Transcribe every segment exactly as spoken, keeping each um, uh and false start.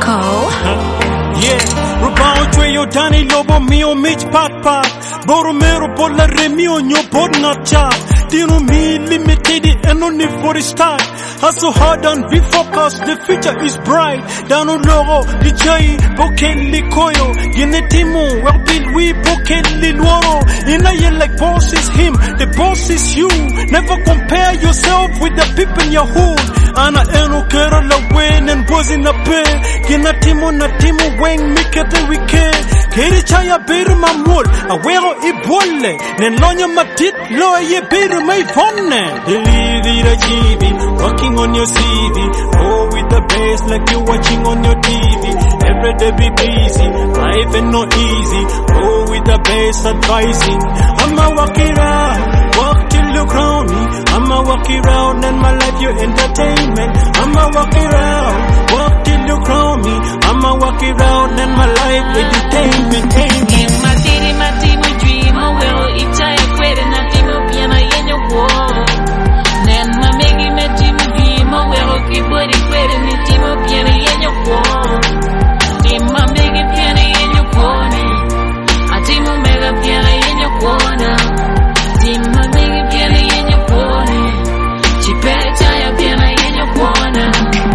Cole. Yeah, Rubao Dre yo Danny Lobo mio Mitch Pat Pat Boromero Bola Remio nyo bod ngacha Dino me limited and only for the start. Hustle hard and be focused, the future is bright. Down on logo, the jay, Bokeli Koyo, Genetimo, well built we Bokeli Luoro. In a year like boss is him, the boss is you. Never compare yourself with the people in your hood. Ana eno kera la wen and was in a pair. Genetimo na timo weng mikete wike. Keri chaya beru mamul, a wero ibole. Nenlonya matit loa ye beru my phone. Delivery the G V, working on your C V. Go with the bass like you're watching on your T V. Every day be busy, life ain't no easy. Go with the bass advising. I'ma walk it out, walk till you crown me. I'ma walk it around and my life your entertainment. I'ma walk it around, walk till you crown me. I'ma walk it around and my life entertainment. Matiri matimu dream, oh well, it's a quit and nothing will be a yenyo war. Then my megi metimu dream, oh well, keep what it quit and the team will be a yenyo war. Then my megi piano yenyo corny. A team will make a piano yenyo corner. Then my megi piano yenyo corny. She better a piano yenyo corner.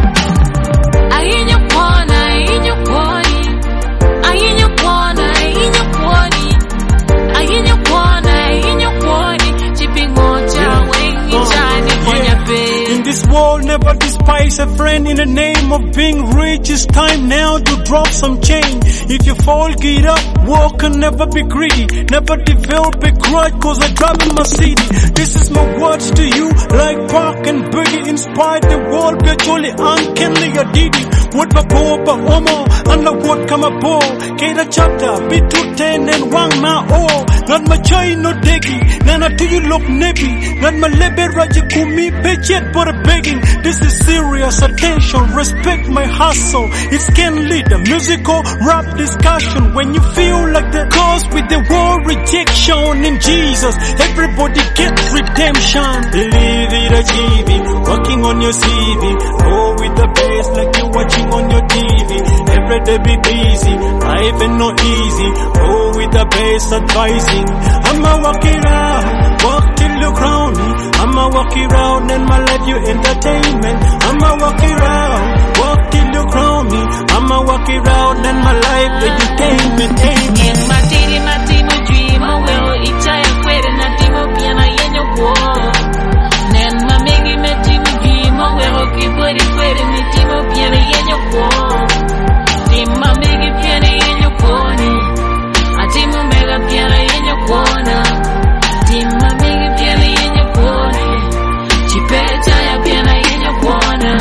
I in your corner, in your corner. I in your corner, in your corner. I in your corner, in your corner. Chipping on your wing, shining on your bed. In this world, never despise a friend in the name of being rich. It's time now to drop some change. If you fall, get up, walk and never be greedy. Never develop a grudge cause I drive in my city. This is my words to you, like Park and Boogie. Inspired the world, virtually uncanny a didi. What ba po ba omo, and the what come a bo. Keda chapter, be two ten and one ma oh. Not my joy, no deggy. Nana to you look nippy. Not my lebe rajikumi, paycheck for a begging. This is serious attention, respect my hustle. It can lead a musical rap discussion. When you feel like the cause with the word rejection in Jesus, everybody get redemption. Believe it a G V, working on your C V. Go with the bass like you're watching on your T V. Every day be busy, life ain't no easy. Go with the bass advising. I'ma walk it out, walk till you crown me. I'ma walk it around and my life your entertainment. I'ma walk it around, walk till you crown me. I'ma walk it around and my life entertainment. In my city, my team will dream, oh well, it's a quit and nothing will be a yenyo war. Then my megi me team will dream, oh well, keep what it quit and the team will be a yenyo war. Then my megi piano yenyo corny. A team will make a piano yenyo corner. Then my megi piano yenyo corny. She better a piano yenyo corner.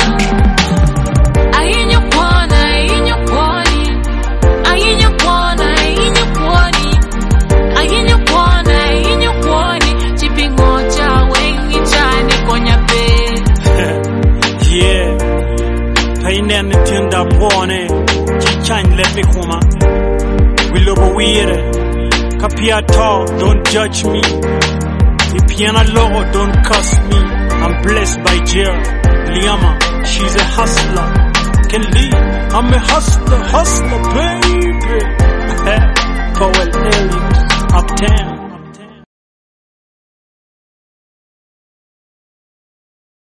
I in your corner, in your corner. I in your corner, in your corner. I in your corner, in your corner. Chipping on your wing, it's shining on your bed. Yeah, pain and tender pone. Chichan let me come. We love a weird. Capiato, don't judge me. If piano logo, don't cuss me. I'm blessed by Jill. Liama, she's a hustler. Can lead, I'm a hustler, hustler, baby. Powell Elliott, Uptown.